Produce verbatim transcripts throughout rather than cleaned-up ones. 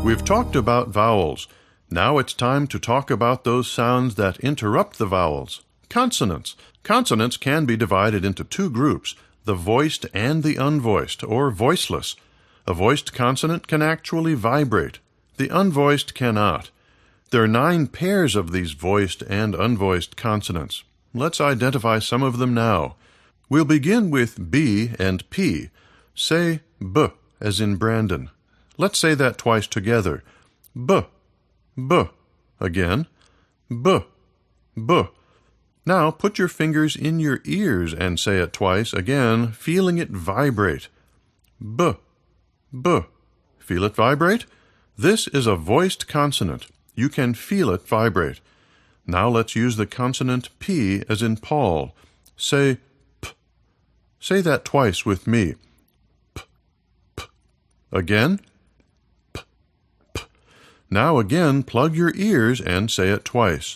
We've talked about vowels. Now it's time to talk about those sounds that interrupt the vowels. Consonants. Consonants can be divided into two groups, the voiced and the unvoiced, or voiceless. A voiced consonant can actually vibrate. The unvoiced cannot. There are nine pairs of these voiced and unvoiced consonants. Let's identify some of them now. We'll begin with B and P. Say B, as in Brandon. Let's say that twice together. B, B. Again. B, B. Now put your fingers in your ears and say it twice, again, feeling it vibrate. B, B. Feel it vibrate? This is a voiced consonant. You can feel it vibrate. Now let's use the consonant P as in Paul. Say P. Say that twice with me. P, P. Again. P, P. Now again, plug your ears and say it twice.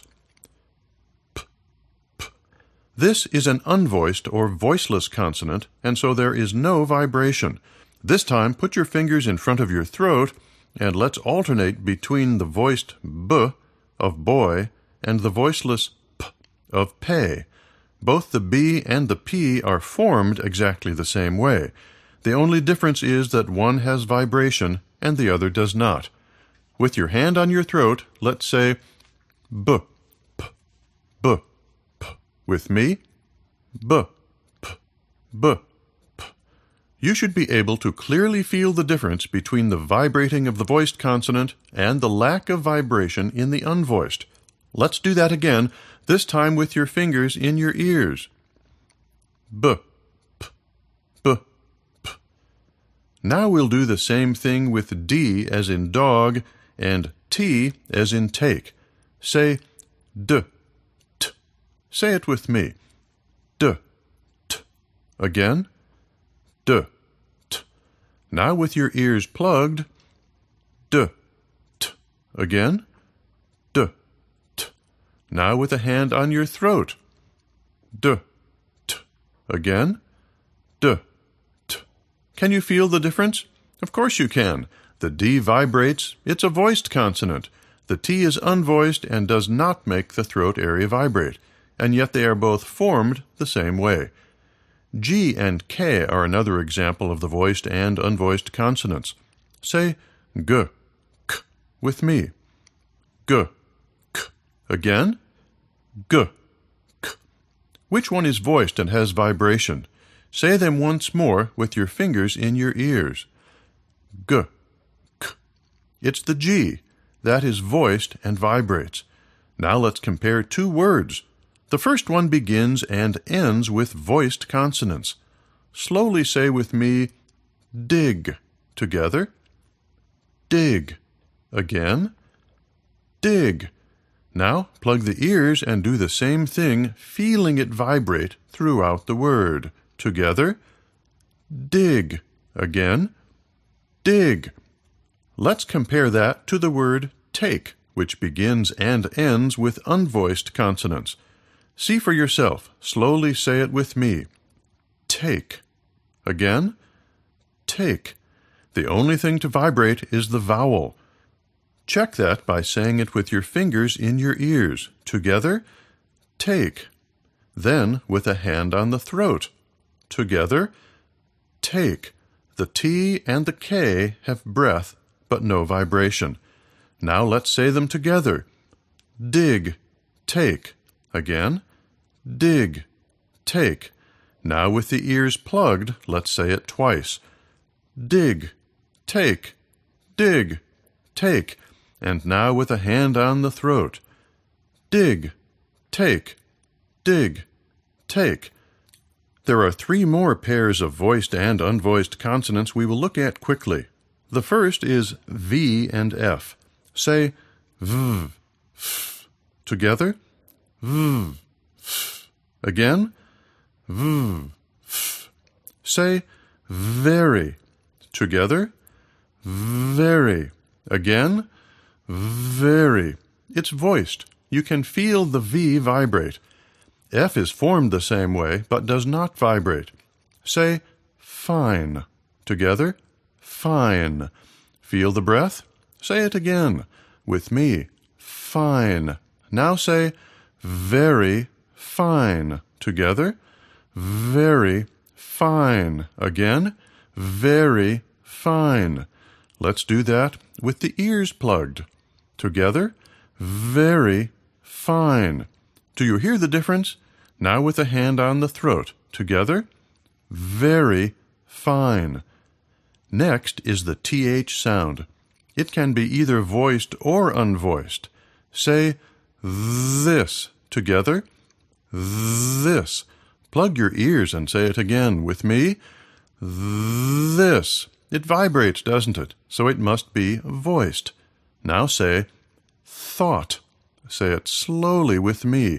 P, P. This is an unvoiced or voiceless consonant, and so there is no vibration. This time, put your fingers in front of your throat, and let's alternate between the voiced B of boy and the voiceless P of pay. Both the B and the P are formed exactly the same way. The only difference is that one has vibration and the other does not. With your hand on your throat, let's say B, P, B, P. With me, B, P, B, P. You should be able to clearly feel the difference between the vibrating of the voiced consonant and the lack of vibration in the unvoiced. Let's do that again, this time with your fingers in your ears. B, P, B, P. Now we'll do the same thing with D as in dog and T as in take. Say D, T. Say it with me. D, T. Again. D, T. Now with your ears plugged. D, T. Again. D, T. Now with a hand on your throat. D, T. Again. D, T. Can you feel the difference? Of course you can. The D vibrates. It's a voiced consonant. The T is unvoiced and does not make the throat area vibrate, and yet they are both formed the same way. G and K are another example of the voiced and unvoiced consonants. Say G, K with me. G, K. Again. G, K. Which one is voiced and has vibration? Say them once more with your fingers in your ears. G, K. It's the G. That is voiced and vibrates. Now let's compare two words. The first one begins and ends with voiced consonants. Slowly say with me, dig. Together. Dig. Again. Dig. Now plug the ears and do the same thing, feeling it vibrate throughout the word. Together. Dig. Again. Dig. Let's compare that to the word take, which begins and ends with unvoiced consonants. See for yourself. Slowly say it with me. Take. Again. Take. The only thing to vibrate is the vowel. Check that by saying it with your fingers in your ears. Together. Take. Then with a hand on the throat. Together. Take. The T and the K have breath, but no vibration. Now let's say them together. Dig. Take. Again. Dig. Take. Now with the ears plugged, let's say it twice. Dig. Take. Dig. Take. And now with a hand on the throat. Dig. Take. Dig. Take. There are three more pairs of voiced and unvoiced consonants we will look at quickly. The first is V and F. Say V, F. Together. V, F. Again. V, F. Say very. Together. Very. Again. Very. It's voiced. You can feel the V vibrate. F is formed the same way, but does not vibrate. Say fine. Together. Fine. Feel the breath. Say it again. With me. Fine. Now say very fine. Together. Very fine. Again. Very fine. Let's do that with the ears plugged. Together. Very fine. Do you hear the difference? Now with a hand on the throat. Together. Very fine. Next is the T H sound. It can be either voiced or unvoiced. Say this. Together. This. Plug your ears and say it again with me. This. It vibrates, doesn't it? So it must be voiced. Now say thought. Say it slowly with me.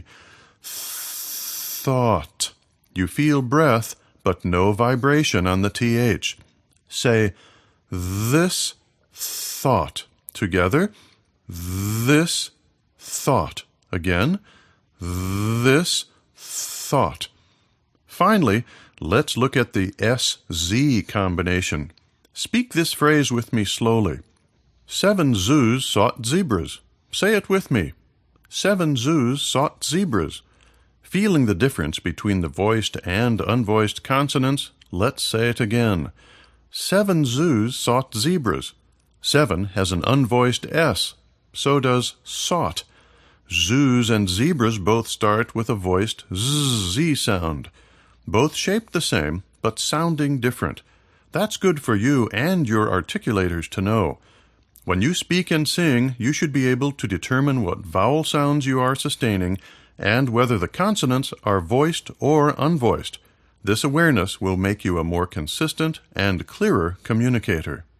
Thought. You feel breath, but no vibration on the T H. Say this thought. Together. This thought. Again. This thought. Finally, let's look at the S Z combination. Speak this phrase with me slowly. Seven zoos sought zebras. Say it with me. Seven zoos sought zebras. Feeling the difference between the voiced and unvoiced consonants, let's say it again. Seven zoos sought zebras. Seven has an unvoiced S. So does sought. Zoos and zebras both start with a voiced Z sound. Both shaped the same, but sounding different. That's good for you and your articulators to know. When you speak and sing, you should be able to determine what vowel sounds you are sustaining and whether the consonants are voiced or unvoiced. This awareness will make you a more consistent and clearer communicator.